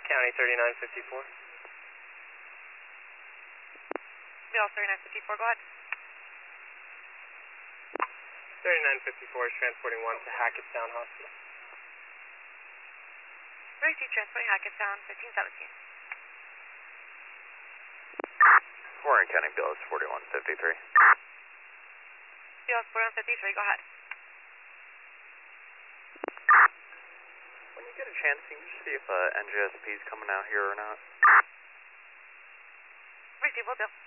County 3954. BL 3954, go ahead. 3954 is transporting 1 to Hackettstown Hospital. Receive transporting Hackettstown 1517. Warren County BLS 4153. BLS 4153, go ahead. When you get a chance, can you just see if NJSP is coming out here or not? Receive, will do.